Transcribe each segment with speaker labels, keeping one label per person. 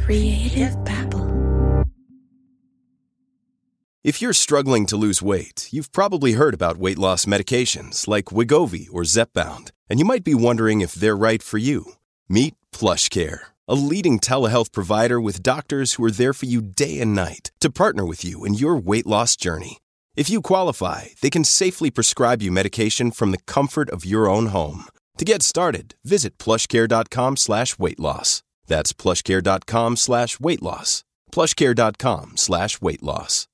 Speaker 1: Creative Babble.
Speaker 2: If you're struggling to lose weight, you've probably heard about weight loss medications like Wegovy or Zepbound, and you might be wondering if they're right for you. Meet PlushCare, a leading telehealth provider with doctors who are there for you day and night to partner with you in your weight loss journey. If you qualify, they can safely prescribe you medication from the comfort of your own home. To get started, visit plushcare.com/weightloss. That's plushcare.com/weightloss. plushcare.com/weightloss.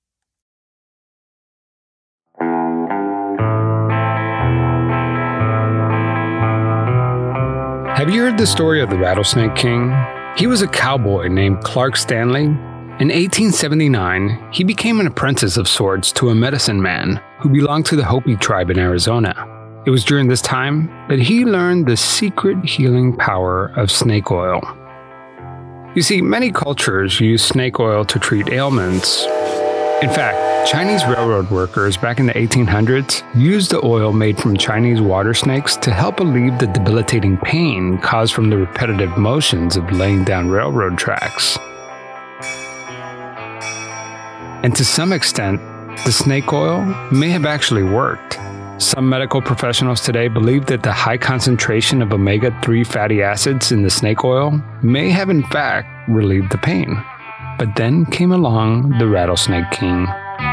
Speaker 3: Have you heard the story of the Rattlesnake King? He was a cowboy named Clark Stanley. In 1879, he became an apprentice of sorts to a medicine man who belonged to the Hopi tribe in Arizona. It was during this time that he learned the secret healing power of snake oil. You see, many cultures use snake oil to treat ailments. In fact, Chinese railroad workers back in the 1800s used the oil made from Chinese water snakes to help alleviate the debilitating pain caused from the repetitive motions of laying down railroad tracks. And to some extent, the snake oil may have actually worked. Some medical professionals today believe that the high concentration of omega-3 fatty acids in the snake oil may have in fact relieved the pain. But then came along the Rattlesnake King.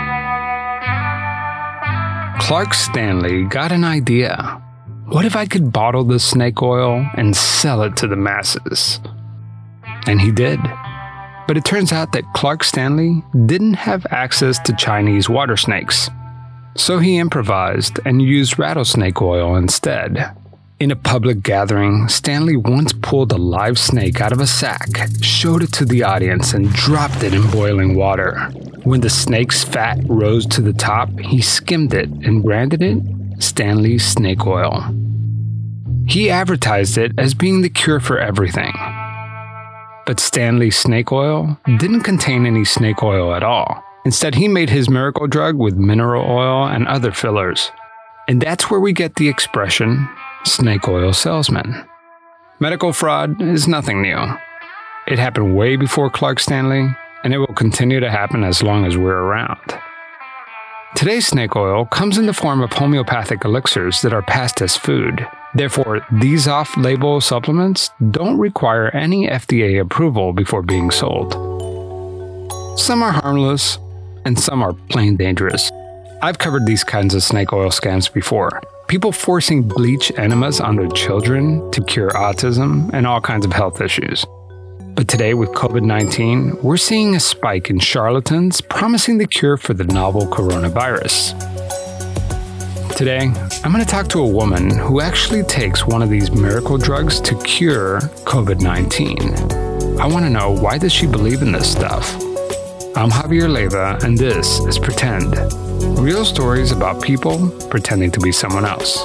Speaker 3: Clark Stanley got an idea. What if I could bottle the snake oil and sell it to the masses? And he did. But it turns out that Clark Stanley didn't have access to Chinese water snakes. So he improvised and used rattlesnake oil instead. In a public gathering, Stanley once pulled a live snake out of a sack, showed it to the audience, and dropped it in boiling water. When the snake's fat rose to the top, he skimmed it and branded it Stanley's Snake Oil. He advertised it as being the cure for everything. But Stanley's Snake Oil didn't contain any snake oil at all. Instead, he made his miracle drug with mineral oil and other fillers. And that's where we get the expression, snake oil salesman. Medical fraud is nothing new. It happened way before Clark Stanley, and it will continue to happen as long as we're around. Today's snake oil comes in the form of homeopathic elixirs that are passed as food. Therefore, these off-label supplements don't require any FDA approval before being sold. Some are harmless, and some are plain dangerous. I've covered these kinds of snake oil scams before. People forcing bleach enemas on their children to cure autism and all kinds of health issues. But today with COVID-19, we're seeing a spike in charlatans promising the cure for the novel coronavirus. Today, I'm going to talk to a woman who actually takes one of these miracle drugs to cure COVID-19. I want to know, why does she believe in this stuff? I'm Javier Leiva, and this is Pretend. Real stories about people pretending to be someone else.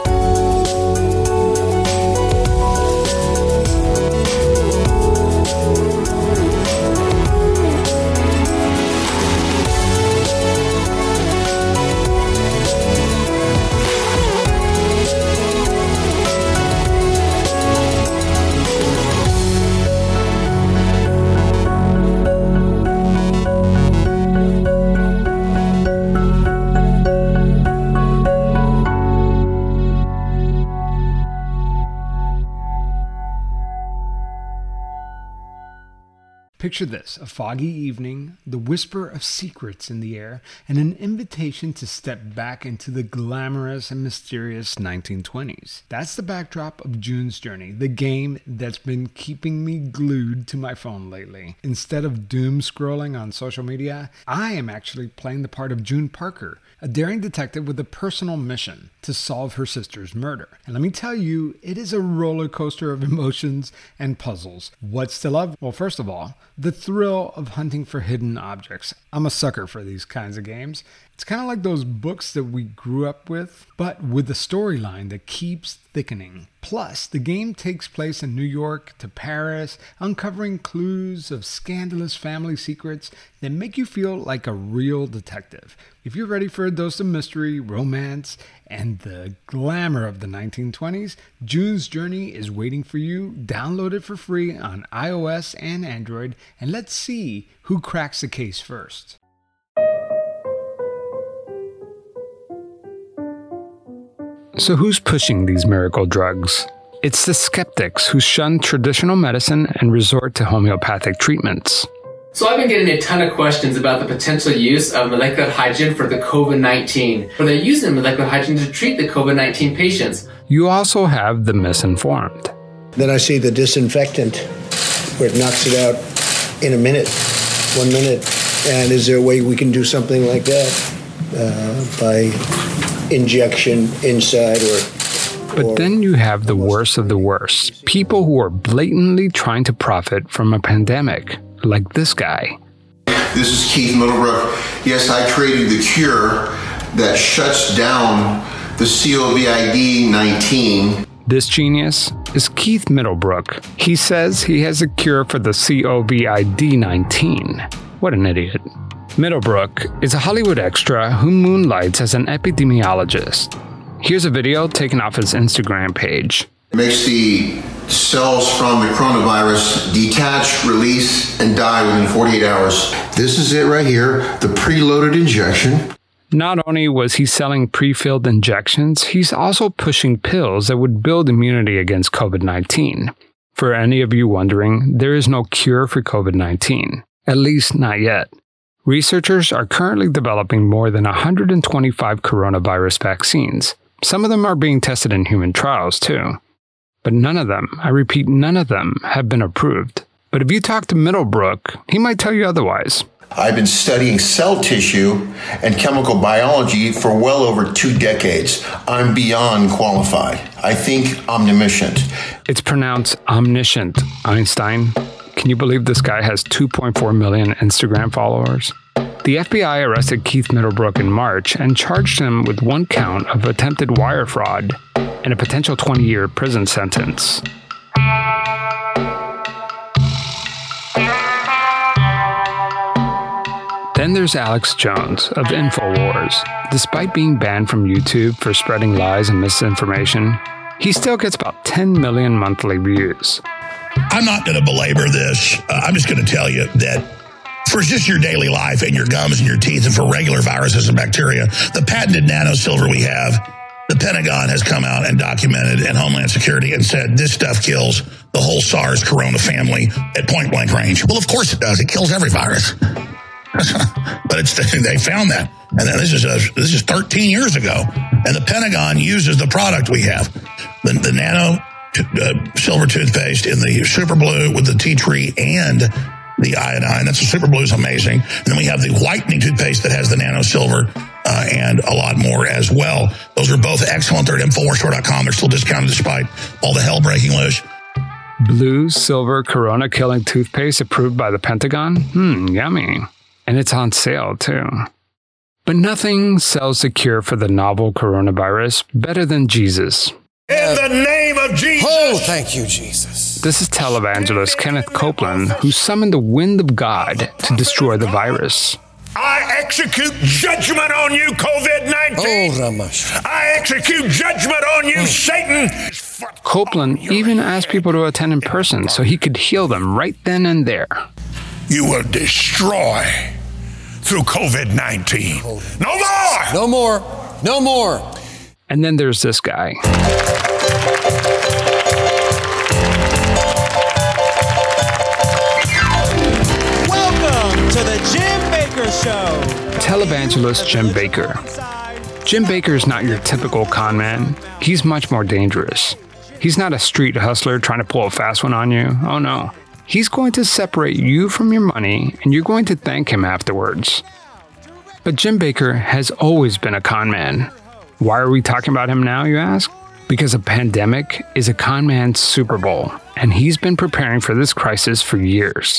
Speaker 3: Picture this, a foggy evening, the whisper of secrets in the air, and an invitation to step back into the glamorous and mysterious 1920s. That's the backdrop of June's Journey, the game that's been keeping me glued to my phone lately. Instead of doom scrolling on social media, I am actually playing the part of June Parker, a daring detective with a personal mission to solve her sister's murder. And let me tell you, it is a roller coaster of emotions and puzzles. What's to love? Well, first of all, the thrill of hunting for hidden objects. I'm a sucker for these kinds of games. It's kind of like those books that we grew up with, but with a storyline that keeps thickening. Plus, the game takes place in New York to Paris, uncovering clues of scandalous family secrets that make you feel like a real detective. If you're ready for a dose of mystery, romance, and the glamour of the 1920s, June's Journey is waiting for you. Download it for free on iOS and Android, and let's see who cracks the case first. So who's pushing these miracle drugs? It's the skeptics who shun traditional medicine and resort to homeopathic treatments.
Speaker 1: So I've been getting a ton of questions about the potential use of molecular hydrogen for the COVID-19, where they're using molecular hydrogen to treat the COVID-19 patients.
Speaker 3: You also have the misinformed.
Speaker 4: Then I see the disinfectant, where it knocks it out in a minute, 1 minute. And is there a way we can do something like that by injection inside
Speaker 3: But then you have the worst of the worst. People who are blatantly trying to profit from a pandemic, like this guy.
Speaker 5: This is Keith Middlebrook. Yes, I created the cure that shuts down the COVID-19.
Speaker 3: This genius is Keith Middlebrook. He says he has a cure for the COVID-19. What an idiot. Middlebrook is a Hollywood extra who moonlights as an epidemiologist. Here's a video taken off his Instagram page.
Speaker 5: It makes the cells from the coronavirus detach, release, and die within 48 hours. This is it right here, the preloaded injection.
Speaker 3: Not only was he selling pre-filled injections, he's also pushing pills that would build immunity against COVID-19. For any of you wondering, there is no cure for COVID-19, at least not yet. Researchers are currently developing more than 125 coronavirus vaccines. Some of them are being tested in human trials, too. But none of them, I repeat, none of them have been approved. But if you talk to Middlebrook, he might tell you otherwise.
Speaker 5: I've been studying cell tissue and chemical biology for well over 2 decades. I'm beyond qualified. I think omniscient.
Speaker 3: It's pronounced omniscient, Einstein. Can you believe this guy has 2.4 million Instagram followers? The FBI arrested Keith Middlebrook in March and charged him with 1 count of attempted wire fraud and a potential 20-year prison sentence. Then there's Alex Jones of InfoWars. Despite being banned from YouTube for spreading lies and misinformation, he still gets about 10 million monthly views.
Speaker 6: I'm not going to belabor this. I'm just going to tell you that for just your daily life and your gums and your teeth and for regular viruses and bacteria, the patented nanosilver we have, the Pentagon has come out and documented, and Homeland Security, and said this stuff kills the whole SARS corona family at point blank range. Well, of course it does. It kills every virus. But they found that. And then this is 13 years ago. And the Pentagon uses the product we have. The nano silver toothpaste in the super blue with the tea tree and the iodine. That's the super blue is amazing. And then we have the whitening toothpaste that has the nano silver and a lot more as well. Those are both excellent. They're at InfoWarsStore.com. They're still discounted despite all the hell breaking loose.
Speaker 3: Blue silver corona killing toothpaste approved by the Pentagon? Yummy. And it's on sale too. But nothing sells the cure for the novel coronavirus better than Jesus.
Speaker 6: In the name of Jesus!
Speaker 7: Oh, thank you, Jesus.
Speaker 3: This is televangelist Kenneth Copeland, who summoned the wind of God to destroy the virus.
Speaker 6: I execute judgment on you, COVID-19!
Speaker 7: Oh, Ramash.
Speaker 6: I execute judgment on you, Satan!
Speaker 3: Copeland even asked people to attend in person so he could heal them right then and there.
Speaker 6: You will destroy through COVID-19. No more!
Speaker 7: No more. No more.
Speaker 3: And then there's this guy.
Speaker 8: Welcome to the Jim Bakker Show.
Speaker 3: Televangelist Jim Bakker. Jim Bakker is not your typical con man. He's much more dangerous. He's not a street hustler trying to pull a fast one on you. Oh no. He's going to separate you from your money, and you're going to thank him afterwards. But Jim Bakker has always been a con man. Why are we talking about him now, you ask? Because a pandemic is a con man's Super Bowl, and he's been preparing for this crisis for years.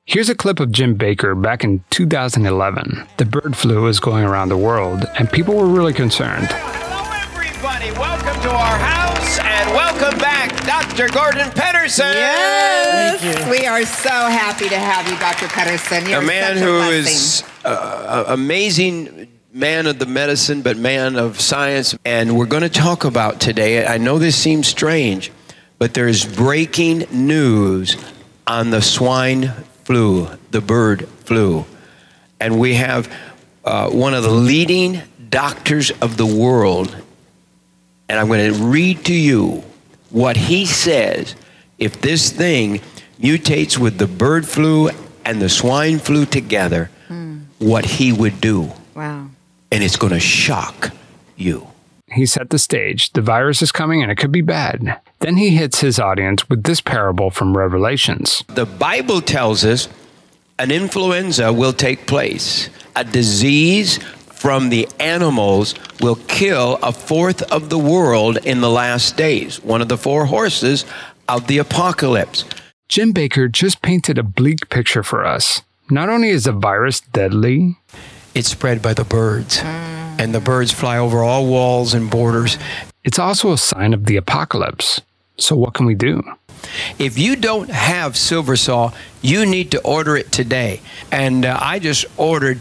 Speaker 3: Here's a clip of Jim Baker back in 2011. The bird flu was going around the world, and people were really concerned.
Speaker 9: Hello, everybody. Welcome to our house, and welcome back, Dr. Gordon Pedersen.
Speaker 10: Yes, we are so happy to have you, Dr. Pedersen. You're
Speaker 9: a man who is amazing man of the medicine, but man of science. And we're going to talk about today, I know this seems strange, but there's breaking news on the swine flu, the bird flu. And we have one of the leading doctors of the world, and I'm going to read to you what he says if this thing mutates with the bird flu and the swine flu together, what he would do.
Speaker 10: Wow.
Speaker 9: And it's going to shock you.
Speaker 3: He set the stage. The virus is coming and it could be bad. Then he hits his audience with this parable from Revelations.
Speaker 9: The Bible tells us an influenza will take place. A disease from the animals will kill a fourth of the world in the last days. One of the four horses of the apocalypse.
Speaker 3: Jim Baker just painted a bleak picture for us. Not only is the virus deadly,
Speaker 9: it's spread by the birds. And the birds fly over all walls and borders.
Speaker 3: It's also a sign of the apocalypse. So what can we do?
Speaker 9: If you don't have Silversaw, you need to order it today. And I just ordered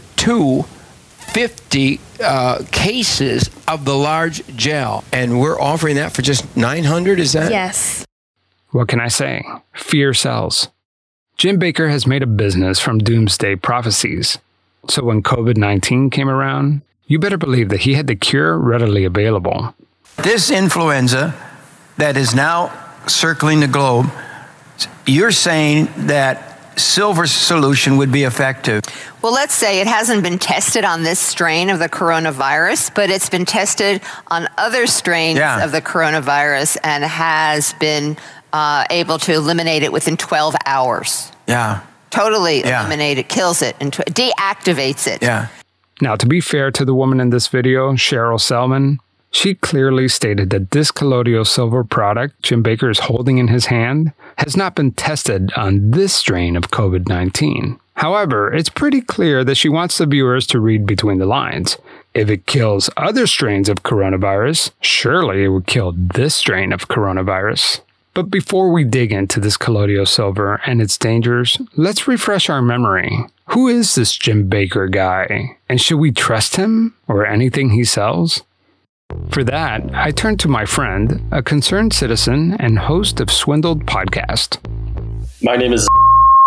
Speaker 9: 50 cases of the large gel. And we're offering that for just $900, is that?
Speaker 10: Yes.
Speaker 3: What can I say? Fear sells. Jim Baker has made a business from doomsday prophecies. So when COVID-19 came around, you better believe that he had the cure readily available.
Speaker 11: This influenza that is now circling the globe, you're saying that silver solution would be effective.
Speaker 10: Well, let's say it hasn't been tested on this strain of the coronavirus, but it's been tested on other strains of the coronavirus and has been able to eliminate it within 12 hours.
Speaker 11: Yeah.
Speaker 10: Totally eliminate it, kills it, and deactivates it.
Speaker 11: Yeah.
Speaker 3: Now, to be fair to the woman in this video, Cheryl Selman, she clearly stated that this colloidal silver product Jim Baker is holding in his hand has not been tested on this strain of COVID-19. However, it's pretty clear that she wants the viewers to read between the lines. If it kills other strains of coronavirus, surely it would kill this strain of coronavirus. But before we dig into this colloidal silver and its dangers, let's refresh our memory. Who is this Jim Baker guy? And should we trust him or anything he sells? For that, I turn to my friend, a concerned citizen and host of Swindled Podcast.
Speaker 12: My name is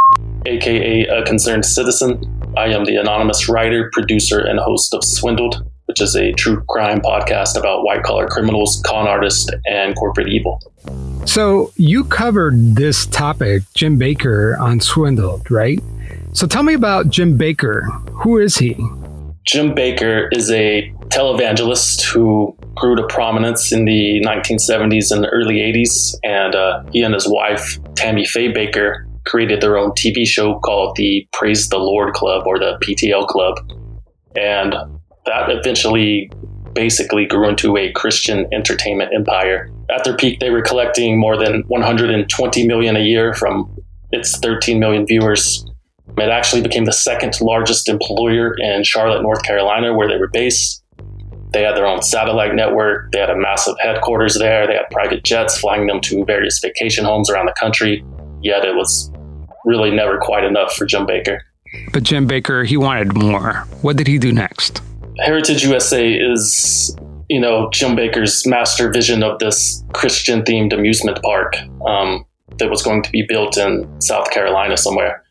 Speaker 12: aka a concerned citizen. I am the anonymous writer, producer, and host of Swindled, which is a true crime podcast about white-collar criminals, con artists, and corporate evil.
Speaker 3: So you covered this topic, Jim Baker, on Swindled, right? So tell me about Jim Baker. Who is he?
Speaker 12: Jim Baker is a televangelist who grew to prominence in the 1970s and early 80s. And he and his wife, Tammy Faye Baker, created their own TV show called the Praise the Lord Club, or the PTL Club. And that eventually basically grew into a Christian entertainment empire. At their peak, they were collecting more than $120 million a year from its 13 million viewers. It actually became the second largest employer in Charlotte, North Carolina, where they were based. They had their own satellite network. They had a massive headquarters there. They had private jets flying them to various vacation homes around the country. Yet it was really never quite enough for Jim Baker.
Speaker 3: But Jim Baker, he wanted more. What did he do next?
Speaker 12: Heritage USA is, Jim Baker's master vision of this Christian-themed amusement park that was going to be built in South Carolina somewhere.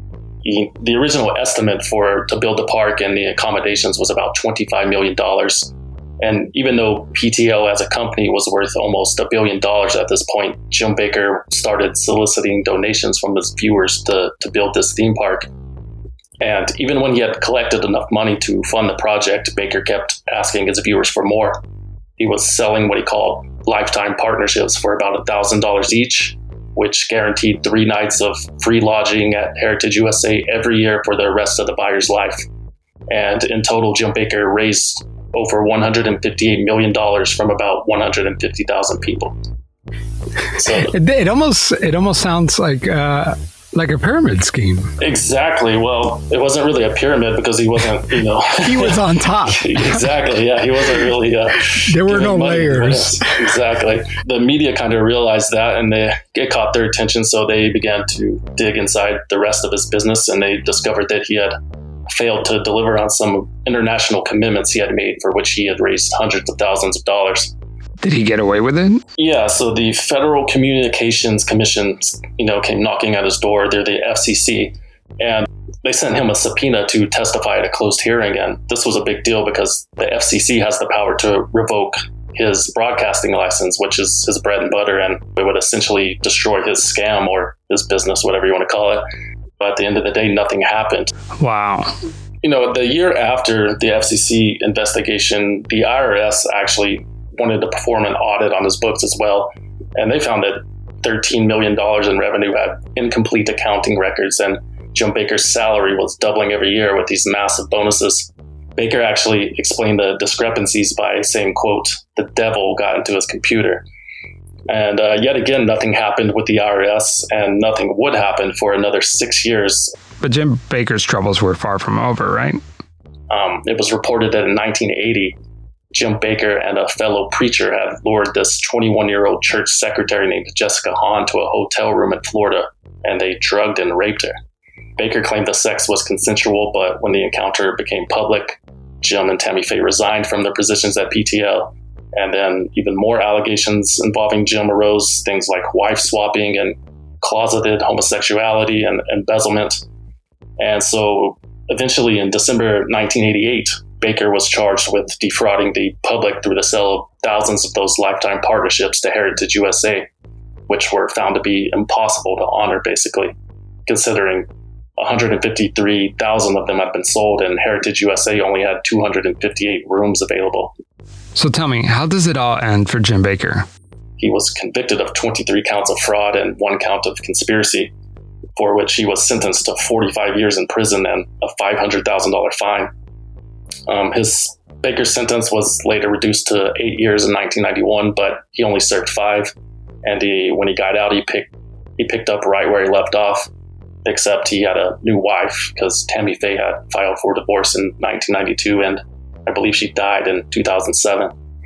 Speaker 12: The original estimate to build the park and the accommodations was about $25 million. And even though PTL as a company was worth almost $1 billion at this point, Jim Baker started soliciting donations from his viewers to build this theme park. And even when he had collected enough money to fund the project, Baker kept asking his viewers for more. He was selling what he called lifetime partnerships for about $1,000 each, which guaranteed 3 nights of free lodging at Heritage USA every year for the rest of the buyer's life. And in total, Jim Baker raised over $158 million from about 150,000 people. So
Speaker 3: It almost sounds like Like a pyramid scheme.
Speaker 12: Exactly. Well, it wasn't really a pyramid because he wasn't,
Speaker 3: He was on top.
Speaker 12: Exactly. Yeah, he wasn't really.
Speaker 3: There were no layers.
Speaker 12: Exactly. The media kind of realized that, and it caught their attention, so they began to dig inside the rest of his business, and they discovered that he had failed to deliver on some international commitments he had made, for which he had raised hundreds of thousands of dollars.
Speaker 3: Did he get away with it?
Speaker 12: Yeah, so the Federal Communications Commission, came knocking at his door. They're the FCC, and they sent him a subpoena to testify at a closed hearing. And this was a big deal because the FCC has the power to revoke his broadcasting license, which is his bread and butter, and it would essentially destroy his scam or his business, whatever you want to call it. But at the end of the day, nothing happened.
Speaker 3: Wow.
Speaker 12: The year after the FCC investigation, the IRS actually wanted to perform an audit on his books as well. And they found that $13 million in revenue had incomplete accounting records, and Jim Bakker's salary was doubling every year with these massive bonuses. Bakker actually explained the discrepancies by saying, quote, "The devil got into his computer." And yet again, nothing happened with the IRS, and nothing would happen for another 6 years.
Speaker 3: But Jim Bakker's troubles were far from over, right?
Speaker 12: It was reported that in 1980, Jim Bakker and a fellow preacher had lured this 21-year-old church secretary named Jessica Hahn to a hotel room in Florida, and they drugged and raped her. Bakker claimed the sex was consensual, but when the encounter became public, Jim and Tammy Faye resigned from their positions at PTL. And then even more allegations involving Jim arose, things like wife swapping and closeted homosexuality and embezzlement. And so eventually in December 1988, Bakker was charged with defrauding the public through the sale of thousands of those lifetime partnerships to Heritage USA, which were found to be impossible to honor, basically, considering 153,000 of them had been sold and Heritage USA only had 258 rooms available.
Speaker 3: So tell me, how does it all end for Jim Bakker?
Speaker 12: He was convicted of 23 counts of fraud and 1 count of conspiracy, for which he was sentenced to 45 years in prison and a $500,000 fine. His Bakker's sentence was later reduced to 8 years in 1991, but he only served 5. And when he got out, he picked up right where he left off, except he had a new wife because Tammy Faye had filed for divorce in 1992, and I believe she died in 2007.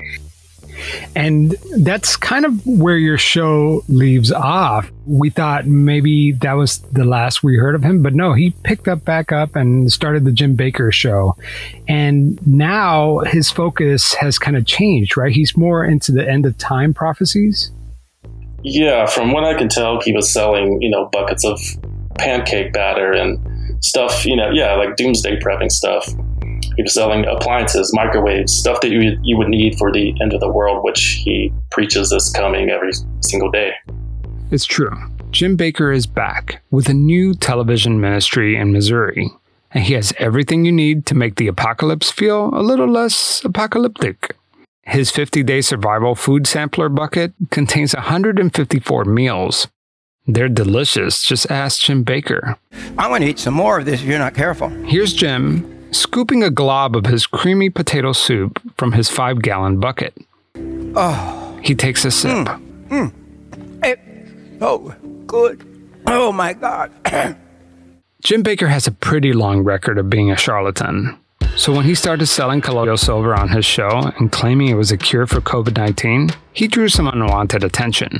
Speaker 3: And that's kind of where your show leaves off. We thought maybe that was the last we heard of him, but no, he picked back up and started the Jim Bakker Show. And now his focus has kind of changed, right? He's more into the end of time prophecies.
Speaker 12: Yeah, from what I can tell, he was selling, buckets of pancake batter and stuff, like doomsday prepping stuff. He was selling appliances, microwaves, stuff that you would need for the end of the world, which he preaches is coming every single day.
Speaker 3: It's true. Jim Bakker is back with a new television ministry in Missouri, and he has everything you need to make the apocalypse feel a little less apocalyptic. His 50-day survival food sampler bucket contains 154 meals. They're delicious. Just ask Jim Bakker.
Speaker 11: I'm going to eat some more of this if you're not careful.
Speaker 3: Here's Jim scooping a glob of his creamy potato soup from his 5-gallon bucket.
Speaker 11: Oh.
Speaker 3: He takes a sip.
Speaker 11: It's so good. Oh, my God.
Speaker 3: Jim Bakker has a pretty long record of being a charlatan. So when he started selling colloidal silver on his show and claiming it was a cure for COVID-19, he drew some unwanted attention.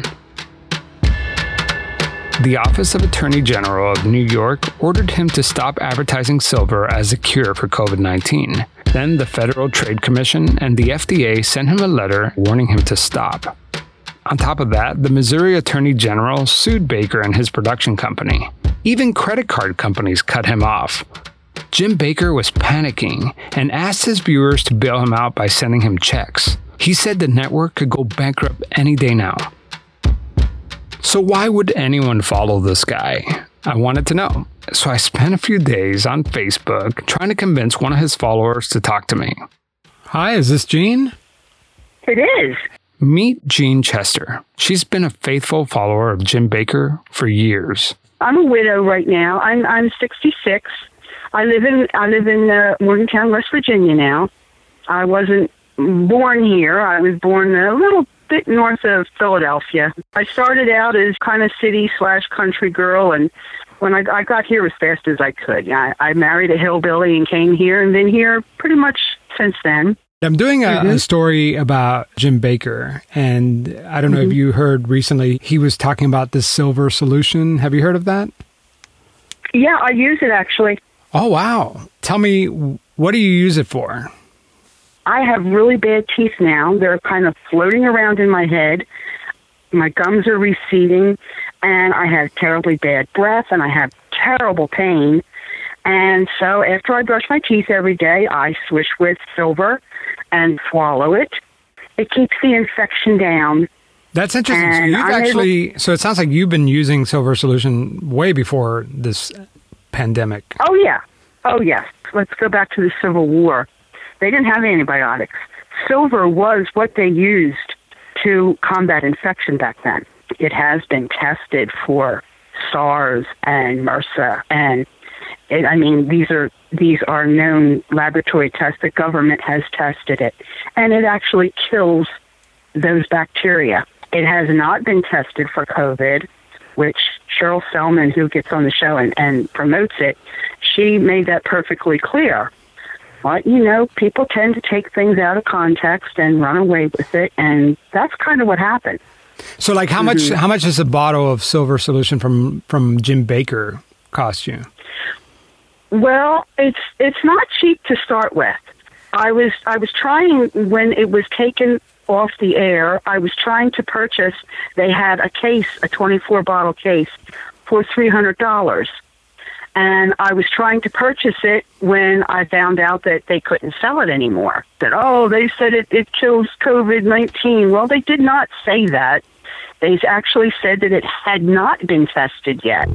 Speaker 3: The Office of Attorney General of New York ordered him to stop advertising silver as a cure for COVID-19. Then the Federal Trade Commission and the FDA sent him a letter warning him to stop. On top of that, the Missouri Attorney General sued Bakker and his production company. Even credit card companies cut him off. Jim Bakker was panicking and asked his viewers to bail him out by sending him checks. He said the network could go bankrupt any day now. So why would anyone follow this guy? I wanted to know. So I spent a few days on Facebook trying to convince one of his followers to talk to me. Hi, is this Jean?
Speaker 13: It is.
Speaker 3: Meet Jean Chester. She's been a faithful follower of Jim Bakker for years.
Speaker 13: I'm a widow right now. I'm 66. I live in Morgantown, West Virginia now. I wasn't born here. I was born a little bit north of Philadelphia. I started out as kind of city/country girl, and when I got here as fast as I could. I married a hillbilly and came here and been here pretty much since then.
Speaker 3: I'm doing a story about Jim Bakker, and I don't know if you heard recently, he was talking about this silver solution. Have you heard of that?
Speaker 13: Yeah, I use it actually.
Speaker 3: Oh, wow. Tell me, what do you use it for?
Speaker 13: I have really bad teeth now. They're kind of floating around in my head. My gums are receding, and I have terribly bad breath, and I have terrible pain. And so after I brush my teeth every day, I swish with silver and swallow it. It keeps the infection down.
Speaker 3: That's interesting. So so it sounds like you've been using silver solution way before this pandemic.
Speaker 13: Oh, yeah. Oh, yes. Let's go back to the Civil War. They didn't have antibiotics. Silver was what they used to combat infection back then. It has been tested for SARS and MRSA, and these are known laboratory tests. The government has tested it, and it actually kills those bacteria. It has not been tested for COVID, which Cheryl Selman, who gets on the show and promotes it, she made that perfectly clear. But, people tend to take things out of context and run away with it, and that's kind of what happened.
Speaker 3: So, like, how much does a bottle of silver solution from Jim Bakker cost you?
Speaker 13: Well, it's not cheap to start with. I was trying, when it was taken off the air, I was trying to purchase, they had a 24-bottle case for $300. And I was trying to purchase it when I found out that they couldn't sell it anymore. That, they said it kills COVID-19. Well, they did not say that. They actually said that it had not been tested yet.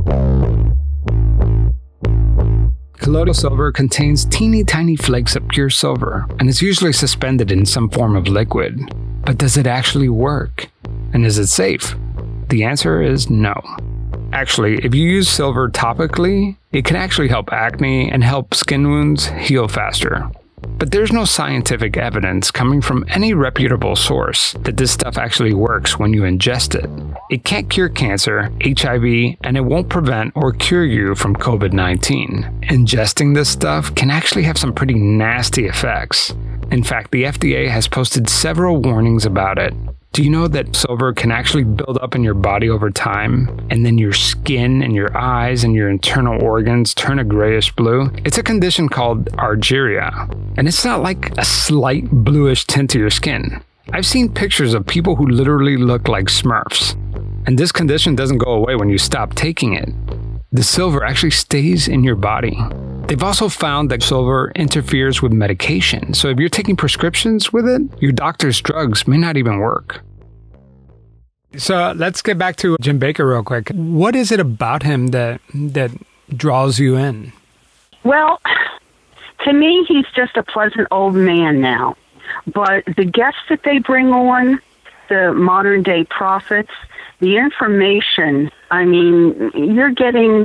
Speaker 3: Colloidal silver contains teeny tiny flakes of pure silver and is usually suspended in some form of liquid. But does it actually work? And is it safe? The answer is no. Actually, if you use silver topically, it can actually help acne and help skin wounds heal faster. But there's no scientific evidence coming from any reputable source that this stuff actually works when you ingest it. It can't cure cancer, HIV, and it won't prevent or cure you from COVID-19. Ingesting this stuff can actually have some pretty nasty effects. In fact, the FDA has posted several warnings about it. Do you know that silver can actually build up in your body over time, and then your skin and your eyes and your internal organs turn a grayish blue? It's a condition called argyria, and it's not like a slight bluish tint to your skin. I've seen pictures of people who literally look like Smurfs, and this condition doesn't go away when you stop taking it. The silver actually stays in your body. They've also found that silver interferes with medication. So if you're taking prescriptions with it, your doctor's drugs may not even work. So let's get back to Jim Bakker real quick. What is it about him that draws you in?
Speaker 13: Well, to me, he's just a pleasant old man now. But the guests that they bring on, the modern day prophets, the information, you're getting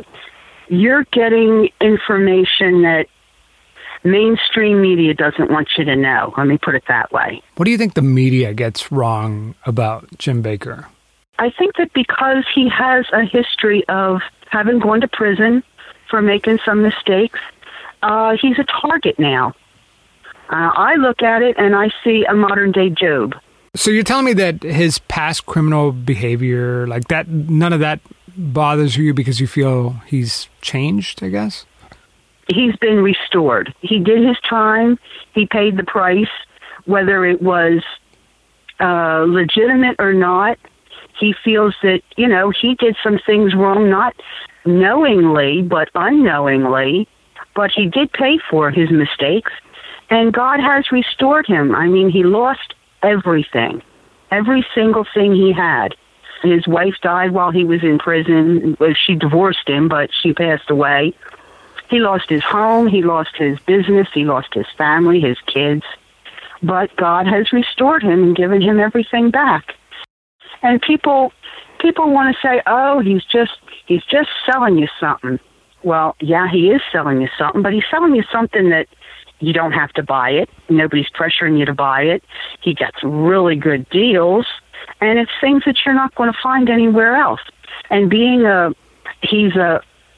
Speaker 13: information that mainstream media doesn't want you to know. Let me put it that way.
Speaker 3: What do you think the media gets wrong about Jim Bakker?
Speaker 13: I think that because he has a history of having gone to prison for making some mistakes, he's a target now. I look at it and I see a modern-day Job.
Speaker 3: So you're telling me that his past criminal behavior, like that, none of that bothers you because you feel he's changed, I guess?
Speaker 13: He's been restored. He did his time. He paid the price, whether it was legitimate or not. He feels that, he did some things wrong, not knowingly, but unknowingly, but he did pay for his mistakes, and God has restored him. He lost everything, every single thing he had. His wife died while he was in prison. She divorced him, but she passed away. He lost his home, he lost his business, he lost his family, his kids. But God has restored him and given him everything back. And people want to say, he's just selling you something. Well, yeah, he is selling you something, but he's selling you something that you don't have to buy it. Nobody's pressuring you to buy it. He gets really good deals, and it's things that you're not going to find anywhere else. And being a he's a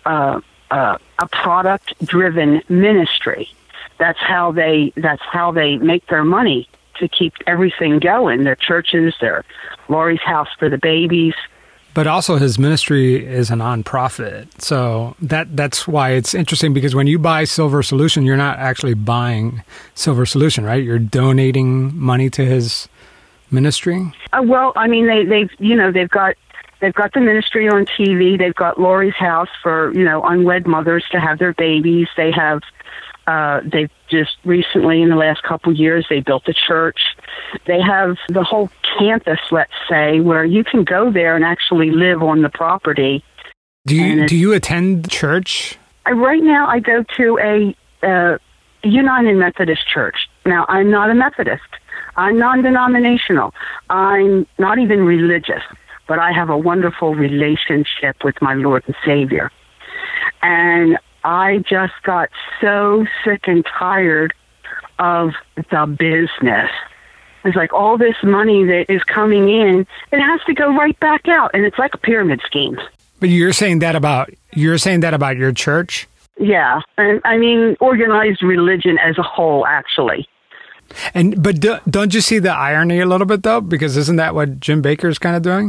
Speaker 13: product-driven ministry. That's how they make their money to keep everything going. Their churches, their Lori's House for the Babies.
Speaker 3: But also his ministry is a nonprofit. So that's why it's interesting, because when you buy Silver Solution, you're not actually buying Silver Solution, right? You're donating money to his ministry?
Speaker 13: Well, I mean, they've got the ministry on TV. They've got Lori's House for, unwed mothers to have their babies. They have, they've just recently, in the last couple of years, they built a church. They have the whole campus, let's say, where you can go there and actually live on the property.
Speaker 3: Do you attend church?
Speaker 13: Right now, I go to a United Methodist Church. Now, I'm not a Methodist. I'm non-denominational. I'm not even religious, but I have a wonderful relationship with my Lord and Savior. And I just got so sick and tired of the business. It's like all this money that is coming in, it has to go right back out, and it's like a pyramid scheme.
Speaker 3: But you're saying that about your church?
Speaker 13: Yeah, and I mean organized religion as a whole, actually.
Speaker 3: But don't you see the irony a little bit, though? Because isn't that what Jim Bakker's kind of doing?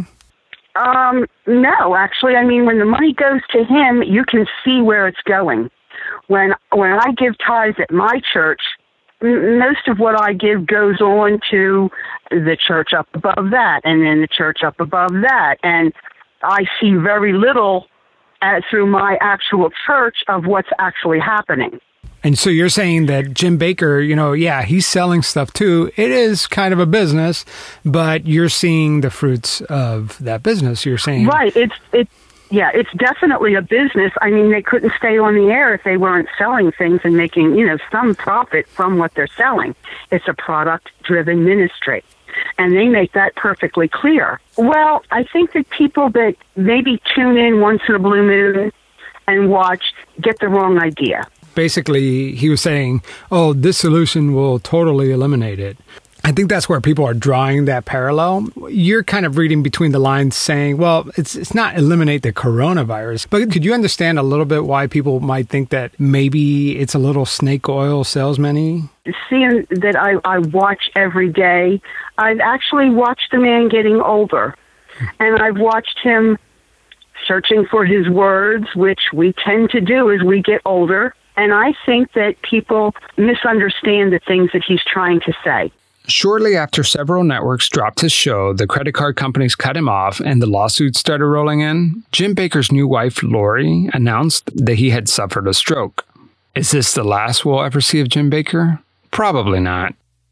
Speaker 13: No, actually. I mean, when the money goes to him, you can see where it's going. When I give tithes at my church, most of what I give goes on to the church up above that, and then the church up above that. And I see very little through my actual church of what's actually happening.
Speaker 3: And so you're saying that Jim Bakker, he's selling stuff too. It is kind of a business, but you're seeing the fruits of that business. You're saying,
Speaker 13: right? It's definitely a business. I mean, they couldn't stay on the air if they weren't selling things and making, some profit from what they're selling. It's a product-driven ministry, and they make that perfectly clear. Well, I think that people that maybe tune in once in a blue moon and watch get the wrong idea.
Speaker 3: Basically, he was saying, this solution will totally eliminate it. I think that's where people are drawing that parallel. You're kind of reading between the lines saying, well, it's not eliminate the coronavirus, but could you understand a little bit why people might think that maybe it's a little snake oil salesman-y?
Speaker 13: Seeing that I watch every day, I've actually watched the man getting older, and I've watched him searching for his words, which we tend to do as we get older. And I think that people misunderstand the things that he's trying to say.
Speaker 3: Shortly after several networks dropped his show, the credit card companies cut him off, and the lawsuits started rolling in, Jim Bakker's new wife, Lori, announced that he had suffered a stroke. Is this the last we'll ever see of Jim Bakker? Probably not.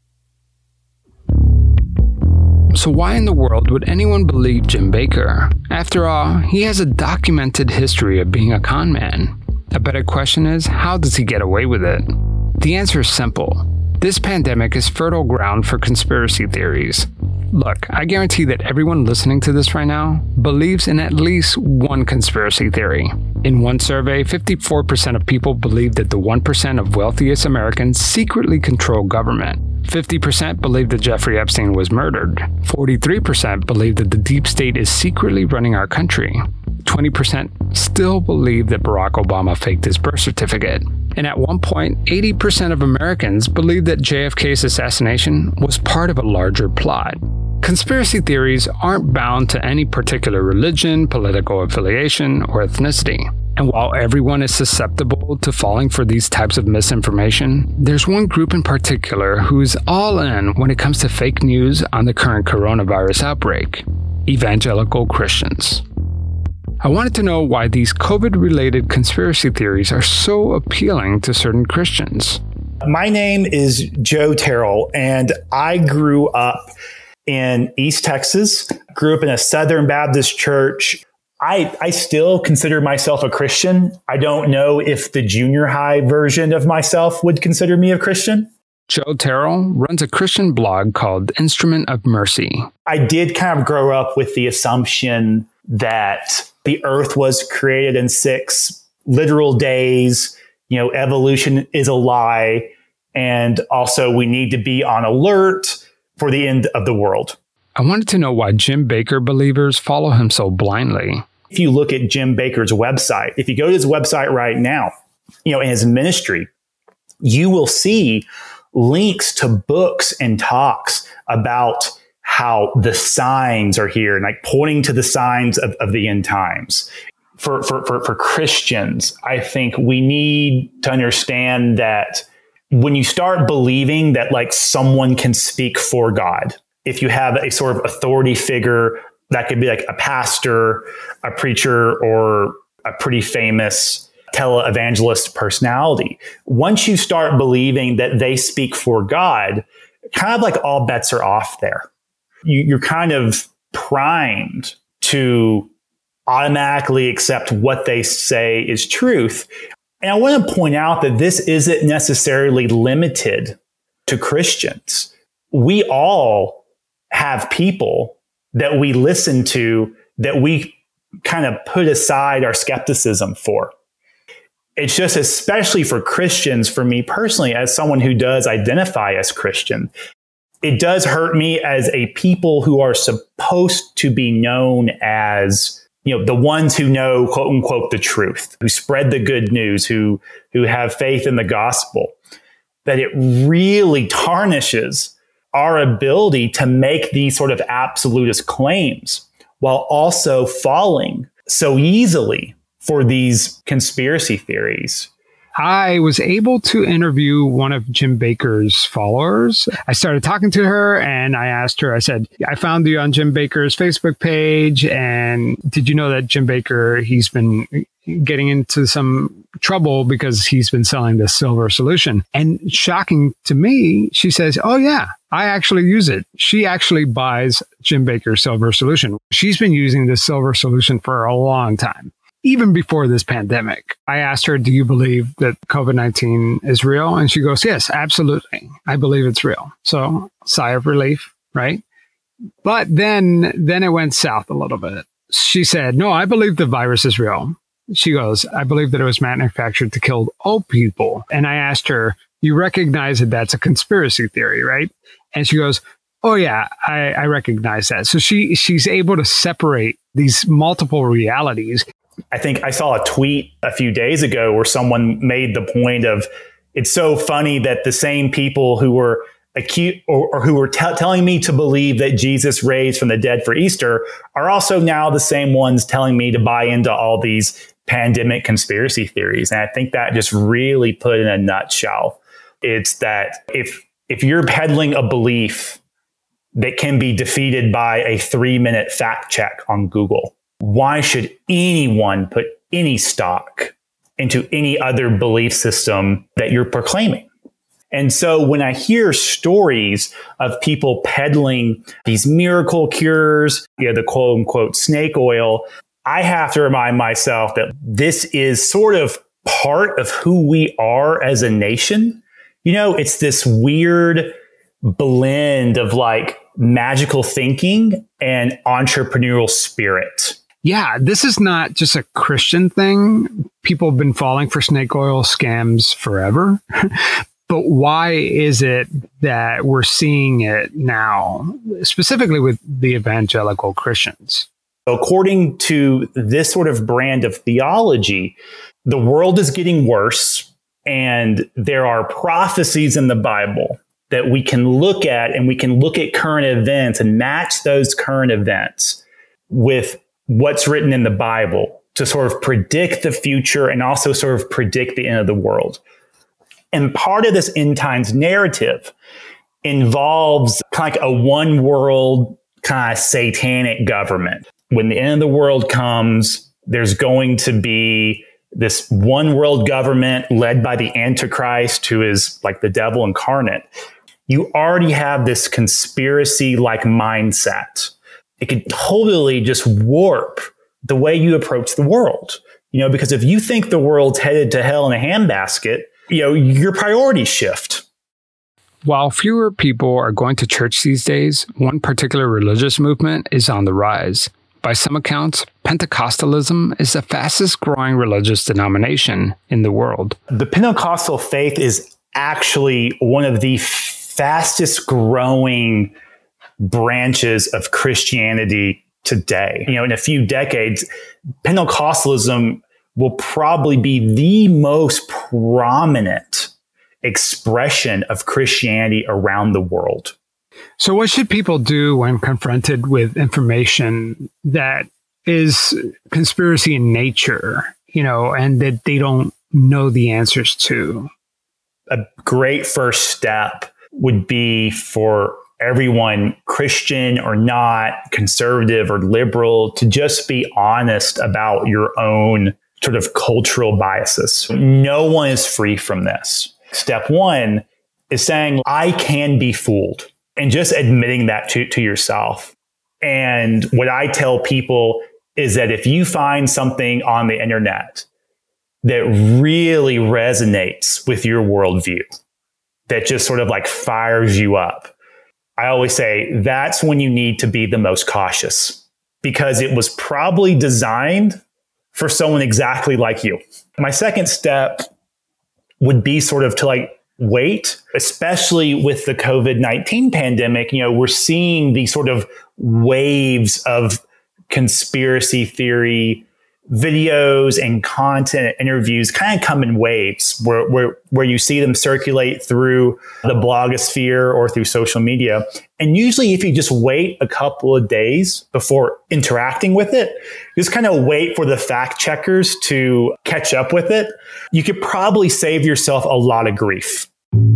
Speaker 3: So why in the world would anyone believe Jim Bakker? After all, he has a documented history of being a con man. A better question is, how does he get away with it? The answer is simple. This pandemic is fertile ground for conspiracy theories. Look, I guarantee that everyone listening to this right now believes in at least one conspiracy theory. In one survey, 54% of people believe that the 1% of wealthiest Americans secretly control government. 50% believe that Jeffrey Epstein was murdered. 43% believe that the deep state is secretly running our country. 20% still believe that Barack Obama faked his birth certificate. And at one point, 80% of Americans believed that JFK's assassination was part of a larger plot. Conspiracy theories aren't bound to any particular religion, political affiliation, or ethnicity. And while everyone is susceptible to falling for these types of misinformation, there's one group in particular who's all in when it comes to fake news on the current coronavirus outbreak: evangelical Christians. I wanted to know why these COVID-related conspiracy theories are so appealing to certain Christians.
Speaker 14: My name is Joe Terrell, and I grew up in East Texas, grew up in a Southern Baptist church. I still consider myself a Christian. I don't know if the junior high version of myself would consider me a Christian.
Speaker 3: Joe Terrell runs a Christian blog called Instrument of Mercy.
Speaker 14: I did kind of grow up with the assumption that the earth was created in 6 literal days. Evolution is a lie. And also we need to be on alert for the end of the world.
Speaker 3: I wanted to know why Jim Bakker believers follow him so blindly.
Speaker 14: If you look at Jim Bakker's website, if you go to his website right now, in his ministry, you will see links to books and talks about how the signs are here and like pointing to the signs of the end times. For Christians, I think we need to understand that when you start believing that like someone can speak for God, if you have a sort of authority figure, that could be like a pastor, a preacher, or a pretty famous televangelist personality. Once you start believing that they speak for God, kind of like all bets are off there. You're kind of primed to automatically accept what they say is truth. And I want to point out that this isn't necessarily limited to Christians. We all have people that we listen to that we kind of put aside our skepticism for. It's just especially for Christians, for me personally, as someone who does identify as Christian, it does hurt me as a people who are supposed to be known as, the ones who know, quote unquote, the truth, who spread the good news, who have faith in the gospel, that it really tarnishes our ability to make these sort of absolutist claims while also falling so easily for these conspiracy theories.
Speaker 3: I was able to interview one of Jim Bakker's followers. I started talking to her and I asked her, I said, I found you on Jim Bakker's Facebook page. And did you know that Jim Bakker, he's been getting into some trouble because he's been selling this silver solution? And shocking to me, she says, oh yeah, I actually use it. She actually buys Jim Bakker's silver solution. She's been using this silver solution for a long time. Even before this pandemic. I asked her, do you believe that COVID-19 is real? And she goes, yes, absolutely. I believe it's real. So sigh of relief, right? But then it went south a little bit. She said, no, I believe the virus is real. She goes, I believe that it was manufactured to kill old people. And I asked her, you recognize that that's a conspiracy theory, right? And she goes, oh yeah, I recognize that. So she's able to separate these multiple realities.
Speaker 14: I think I saw a tweet a few days ago where someone made the point of, it's so funny that the same people who were acute or who were telling me to believe that Jesus raised from the dead for Easter are also now the same ones telling me to buy into all these pandemic conspiracy theories. And I think that just really put in a nutshell. It's that if you're peddling a belief that can be defeated by a 3-minute fact check on Google, why should anyone put any stock into any other belief system that you're proclaiming? And so when I hear stories of people peddling these miracle cures, the quote unquote snake oil, I have to remind myself that this is sort of part of who we are as a nation. It's this weird blend of like magical thinking and entrepreneurial spirit.
Speaker 3: Yeah, this is not just a Christian thing. People have been falling for snake oil scams forever. But why is it that we're seeing it now, specifically with the evangelical Christians?
Speaker 14: According to this sort of brand of theology, the world is getting worse, and there are prophecies in the Bible that we can look at, and we can look at current events and match those current events with what's written in the Bible to sort of predict the future and also sort of predict the end of the world. And part of this end times narrative involves kind of like a one world kind of satanic government. When the end of the world comes, there's going to be this one world government led by the Antichrist, who is like the devil incarnate. You already have this conspiracy-like mindset. It could totally just warp the way you approach the world. Because if you think the world's headed to hell in a handbasket, your priorities shift.
Speaker 3: While fewer people are going to church these days, one particular religious movement is on the rise. By some accounts, Pentecostalism is the fastest growing religious denomination in the world.
Speaker 14: The Pentecostal faith is actually one of the fastest growing branches of Christianity today. In a few decades, Pentecostalism will probably be the most prominent expression of Christianity around the world.
Speaker 3: So what should people do when confronted with information that is conspiracy in nature, and that they don't know the answers to?
Speaker 14: A great first step would be for everyone, Christian or not, conservative or liberal, to just be honest about your own sort of cultural biases. No one is free from this. Step one is saying, I can be fooled, and just admitting that to yourself. And what I tell people is that if you find something on the internet that really resonates with your worldview, that just sort of like fires you up, I always say that's when you need to be the most cautious, because it was probably designed for someone exactly like you. My second step would be sort of to wait, especially with the COVID-19 pandemic. We're seeing these sort of waves of conspiracy theory videos and content, interviews kind of come in waves where you see them circulate through the blogosphere or through social media. And usually if you just wait a couple of days before interacting with it, just kind of wait for the fact checkers to catch up with it, you could probably save yourself a lot of grief.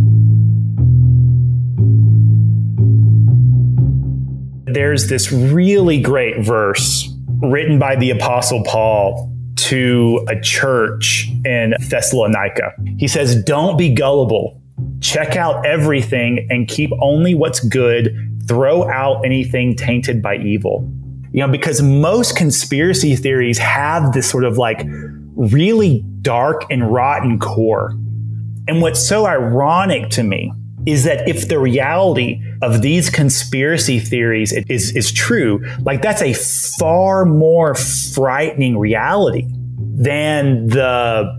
Speaker 14: There's this really great verse written by the Apostle Paul to a church in Thessalonica. He says, don't be gullible. Check out everything and keep only what's good. Throw out anything tainted by evil. Because most conspiracy theories have this sort of really dark and rotten core. And what's so ironic to me is that if the reality of these conspiracy theories is true, that's a far more frightening reality than the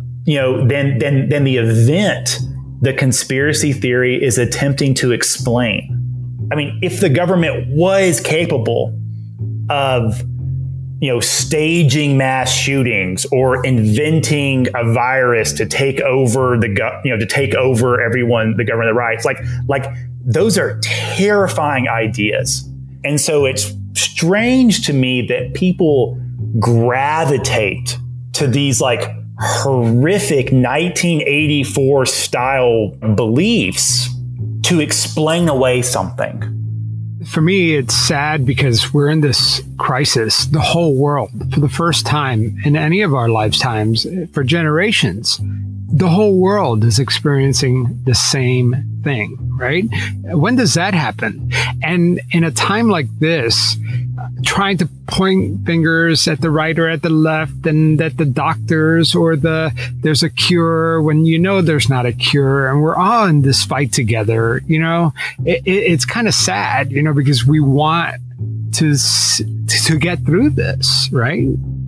Speaker 14: event the conspiracy theory is attempting to explain. I mean, if the government was capable of staging mass shootings or inventing a virus to take over to take over everyone, the government, the rights, those are terrifying ideas. And so it's strange to me that people gravitate to these horrific 1984 style beliefs to explain away something.
Speaker 3: For me, it's sad because we're in this crisis, the whole world, for the first time in any of our lifetimes, for generations. The whole world is experiencing the same thing, right? When does that happen? And in a time like this, trying to point fingers at the right or at the left, and that the doctors or there's a cure when there's not a cure, and we're all in this fight together, it's kind of sad, because we want to get through this, right?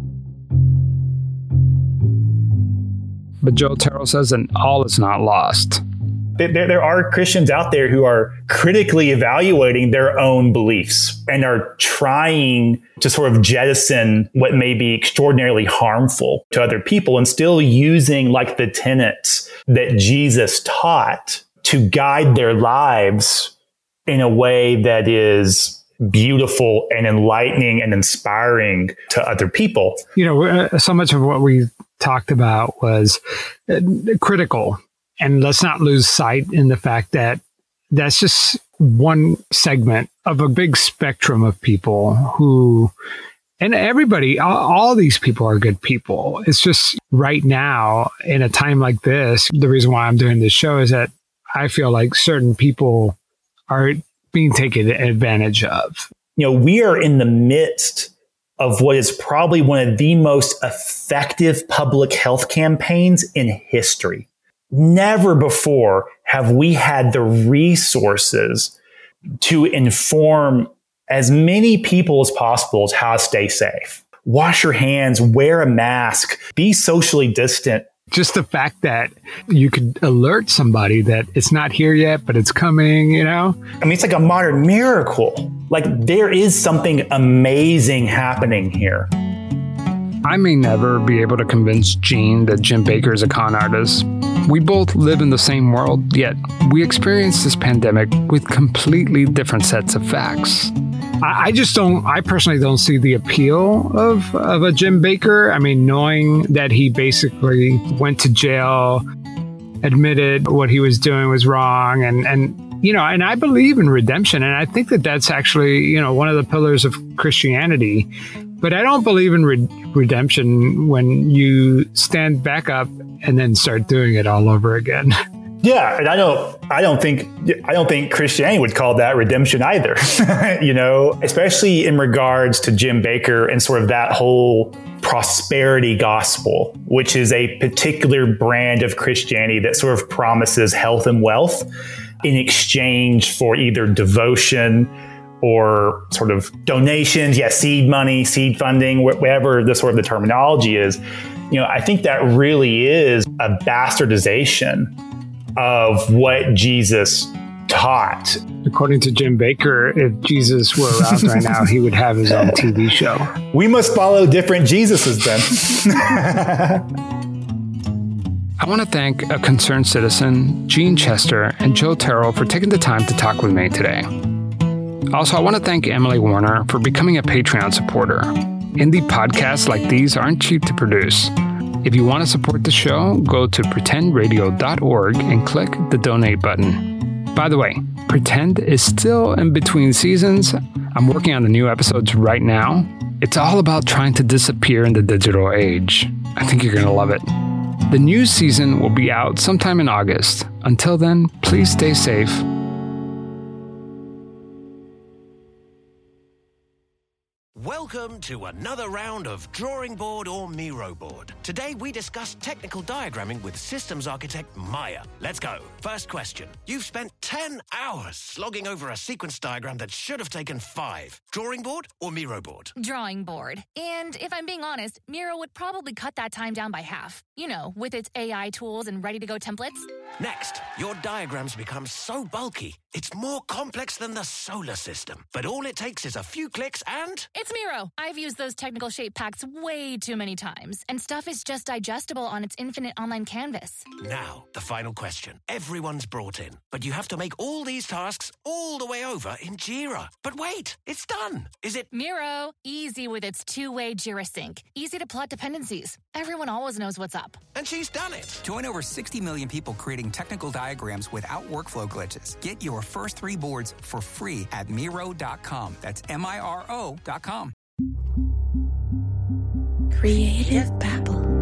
Speaker 3: But Joe Terrell says that all is not lost.
Speaker 14: There are Christians out there who are critically evaluating their own beliefs and are trying to sort of jettison what may be extraordinarily harmful to other people, and still using the tenets that Jesus taught to guide their lives in a way that is beautiful and enlightening and inspiring to other people.
Speaker 3: So much of what we talked about was critical. And let's not lose sight in the fact that that's just one segment of a big spectrum of people who, and everybody, all these people are good people. It's just right now, in a time like this, the reason why I'm doing this show is that I feel like certain people are being taken advantage of.
Speaker 14: We are in the midst of what is probably one of the most effective public health campaigns in history. Never before have we had the resources to inform as many people as possible as how to stay safe. Wash your hands, wear a mask, be socially distant
Speaker 3: Just the fact that you could alert somebody that it's not here yet, but it's coming, you know?
Speaker 14: I mean, it's like a modern miracle. Like, there is something amazing happening here.
Speaker 3: I may never be able to convince Gene that Jim Bakker is a con artist. We both live in the same world, yet we experience this pandemic with completely different sets of facts. I personally don't see the appeal of a Jim Bakker. I mean, knowing that he basically went to jail, admitted what he was doing was wrong, and I believe in redemption, and I think that that's actually, one of the pillars of Christianity. But I don't believe in redemption when you stand back up and then start doing it all over again.
Speaker 14: Yeah, and I don't think Christianity would call that redemption either. Especially in regards to Jim Bakker and sort of that whole prosperity gospel, which is a particular brand of Christianity that sort of promises health and wealth in exchange for either devotion or sort of donations, seed money, seed funding, whatever the sort of the terminology is. I think that really is a bastardization of what Jesus taught.
Speaker 3: According to Jim Bakker, if Jesus were around right now, he would have his own TV show.
Speaker 14: We must follow different Jesuses then.
Speaker 3: I want to thank a concerned citizen, Gene Chester, and Joe Terrell for taking the time to talk with me today. Also, I want to thank Emily Warner for becoming a Patreon supporter. Indie podcasts like these aren't cheap to produce. If you want to support the show, go to pretendradio.org and click the donate button. By the way, Pretend is still in between seasons. I'm working on the new episodes right now. It's all about trying to disappear in the digital age. I think you're going to love it. The new season will be out sometime in August. Until then, please stay safe.
Speaker 15: Welcome to another round of Drawing Board or Miro Board. Today we discuss technical diagramming with systems architect Maya. Let's go. First question. You've spent 10 hours slogging over a sequence diagram that should have taken 5. Drawing board or Miro board?
Speaker 16: Drawing board. And if I'm being honest, Miro would probably cut that time down by half. With its AI tools and ready-to-go templates.
Speaker 15: Next, your diagrams become so bulky, it's more complex than the solar system. But all it takes is a few clicks and...
Speaker 16: It's Miro. I've used those technical shape packs way too many times, and stuff is just digestible on its infinite online canvas.
Speaker 15: Now, the final question. Everyone's brought in, but you have to make all these tasks all the way over in Jira. But wait, it's done. Is it...
Speaker 16: Miro. Easy with its two-way Jira sync. Easy to plot dependencies. Everyone always knows what's up.
Speaker 15: And she's done it.
Speaker 17: Join over 60 million people creating technical diagrams without workflow glitches. Get your first 3 boards for free at Miro.com. That's Miro.com.
Speaker 18: Creative Babble.